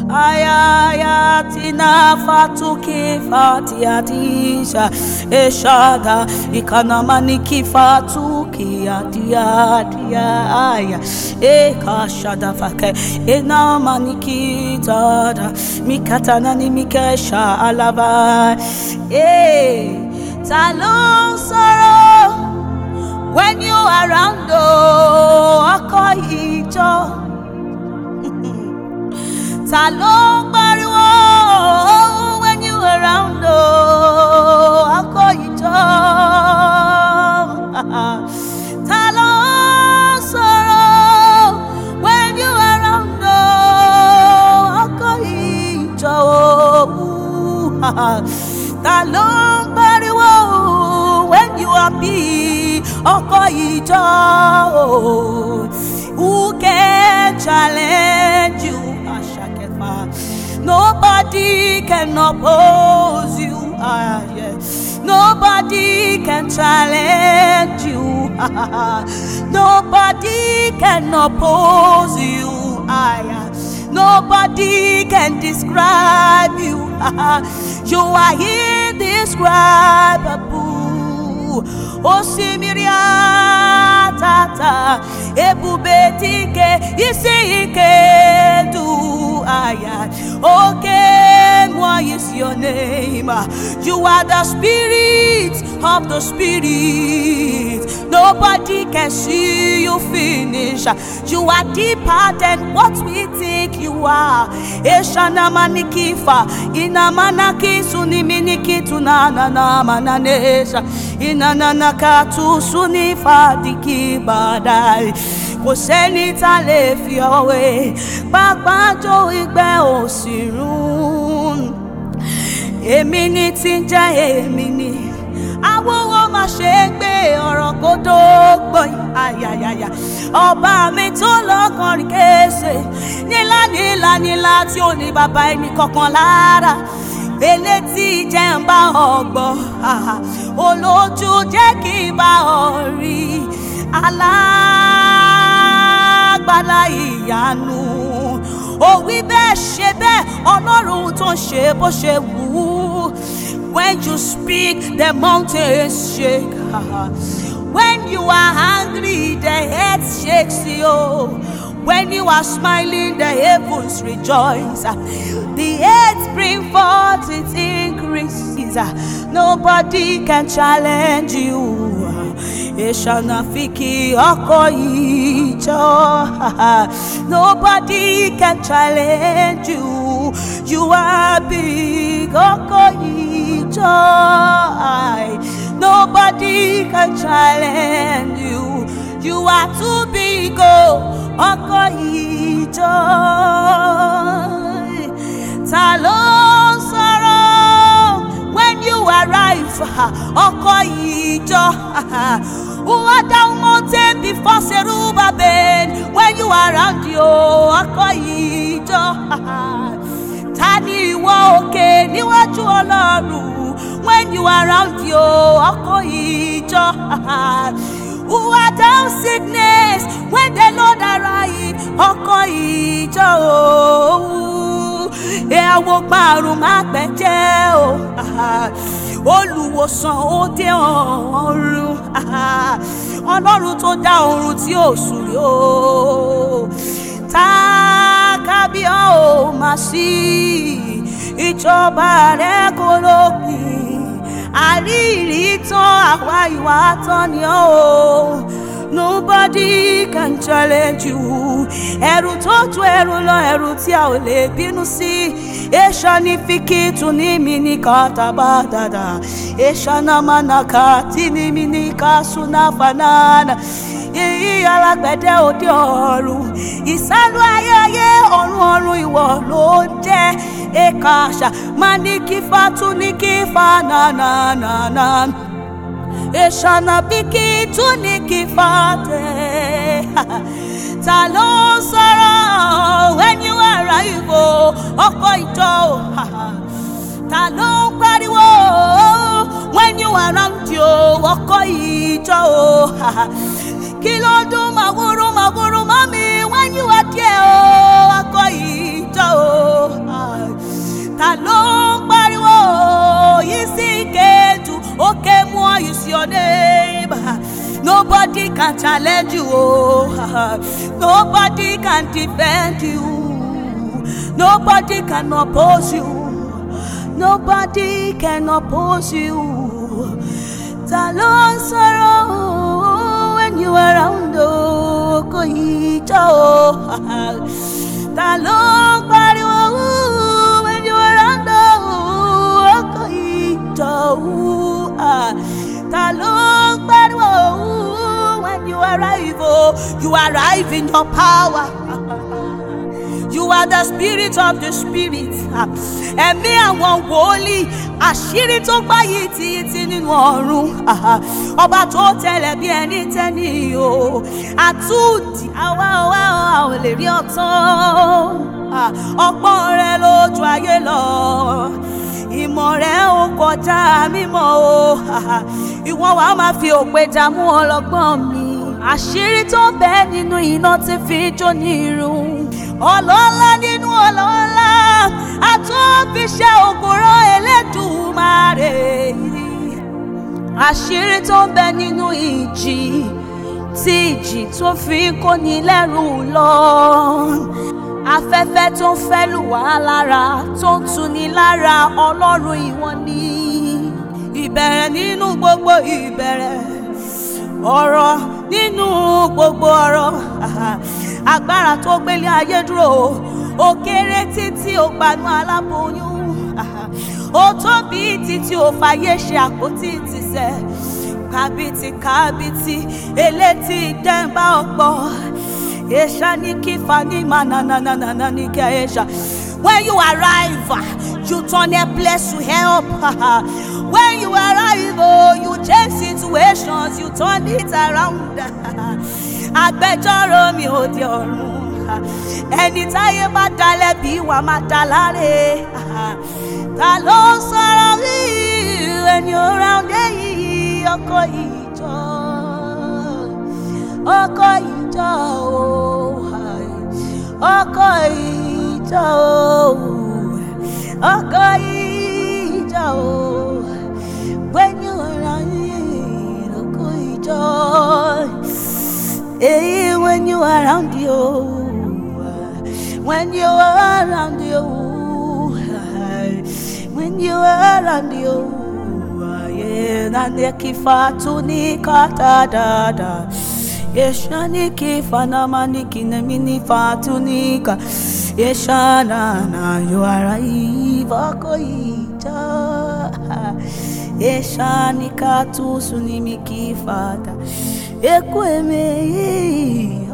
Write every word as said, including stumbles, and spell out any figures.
ayayatina fatuki fatiatisha eshada ikanamaniki fatuki atiatia aya ekashada fake enamaniki tada mikatana ni mikesha alaba eh talon sorrow when you are around oh akoyijo talon pariwo when you are around oh akoyijo talon sorrow when you are around oh akoyijo talon pariwo when you are happy akoyijo. Who can challenge you? Nobody can oppose you. Ah, yes. Nobody can challenge you. Nobody can oppose you. Ah, yes. Nobody can describe you. You are indescribable. Osimiria tata ebubetike isike du aya. Okay, what is your name? You are the spirit of the spirit. Nobody can see you finish. You are deeper than what we think you are. Eshana manikifa inamanaki suniminiki tunana na mananesha inana katu sunifa dikibadai. Kò sẹ́ni tá lè fi ọwé pápá jó ìgbẹ́ òsìrún. Èmi ni tí ń jẹ́ èmi ni awówó má ṣe gbé ọ̀rọ̀ kó tó gbọ́n ayayaya. Ọba mi tó lọ́kàn rí kése nílá nílá nílá tí ò ní bàbá ẹni kankan lára. Elétí jẹ́ ń bá ọgbọ́ olójú jẹ́ kí n bá ọ rí. Alágbálá ìyanu ó wí bẹ́ẹ̀ ṣe bẹ́ẹ̀ Ọlọ́run tó ń ṣe bó ṣe wù ú. When you speak the mountains shake. When you are angry the earth shakes you. When you are smiling the heavens rejoice. The earth bring forth its increases. Nobody can challenge you. Eshanafiki akoyijo. Nobody can challenge you. You are big akoyijo. Nobody can challenge you. You are too big akoyijo. Talon sorrow when you arrive akoyijo. Who are down mountain before Zerubbabel when you are around you akoyijo. Tani ìwọ òkè níwájú Ọlọ́run when you are around you akoyijo. Who are down sickness when the Lord arrive akoyijo. Ẹ àwọ parun má gbẹ̀jẹ́ o. Olùwòsàn ó dé ọ̀run. Ọlọ́run tó dá ọ̀run tí ò sùn rí o. Tákábíọ́ ò má sí ìjọba rẹ̀ kò lópin. Àrírí tán àwa ìwà tán ni ó. Nobody can challenge you. Ẹ̀rù tó ju ẹ̀rù lọ, ẹ̀rù tí a ò lè bínú sí. Eshani fikitu ni mini katabadada. Eshana manaka tini mini kasuna fanana. Yìí alágbẹ̀dẹ òde ọ̀run. Ìsálú ayẹyẹ ọ̀run ọ̀run ìwọ ló ń jẹ́. Ekasha maniki fatu niki fanana. Eshana biki tuniki fate. Talon sorrow when you arrive akoyijo. Talon pariwo when you around you akoyijo. Kilo do maguru maguru mami when you are there akoyijo. can challenge you. Oh, nobody can defend you. Nobody can oppose you. Nobody can oppose you. Ta ló ń sọ̀rọ̀ when you are around? Oh, kò yí jọ o. Ta ló ń pariwo when you are around? Oh, kò yí jọ o. Ta ló ń pariwo when you arrive? Oh, you arrive in your power. You are the spirit of the spirit. Ẹ̀mí àwọn wòlíì, àṣírí tó gbáyé títí nínú ọ̀run. Ọba tó tẹ̀lẹ̀ bí ẹni tẹ́ni o. Àtúndì àwa àwa ò lè rí ọ̀tán. Ọgbọ́n rẹ lójú ayé lọ. Ìmọ̀ rẹ̀ ó kọjá mímọ̀ o. Ìwọ wàá máa fi òpè dààmú ọlọ́gbọ́n mi. Àṣírí tó ń bẹ nínú iná tí fi jó ní irun. Ọlọ́lá nínú ọlọ́lá, àtúnfiṣẹ́ ògùnrán Elédùmarè. Àṣírí tó ń bẹ nínú ìjì, tí ìjì tó fi kó ní lẹ́rù lọ. Afẹ́fẹ́ tó ń fẹ́ lù wá lára, tó ń tuni lára, Ọlọ́run ìwọ ni. Ìbẹ̀rẹ̀ nínú gbogbo ìbẹ̀rẹ̀, ọ̀rọ̀ nínú gbogbo ọ̀rọ̀. Agbára tó gbélé ayé dúró, ó kéré títí ó gbanú aláboyún. Ó tóbi títí ó fàyè ṣe àpótí ìtìsẹ̀. Kábìtì kábìtì elétí dẹ́nbà ọ̀pọ̀. Esha ni kifa ni manananana ni kesha. When you arrive, you turn a place to help. When you arrive, oh, you change situations, you turn it around. Agbẹjọ́rò mi ò di ọ̀run. Ẹni táyé bá dalẹ̀ bí wàá máa dá láre. Ta ló ń sọ̀rọ̀ rí ẹni ọ̀ràn dé yìí? Ọkọ ìjọ, ọkọ ìjọ o, ọkọ ìjọ o, ọkọ ìjọ o. When you around here, ọkọ ìjọ. Hey, when you around you, when you around you, when you around you, yeah, nande kifatu ni kata da da, yeshani kifana mani kine mini fatu nika, yeshana na you arrive akoita, yeshani katu sunimi kifata. Ekweme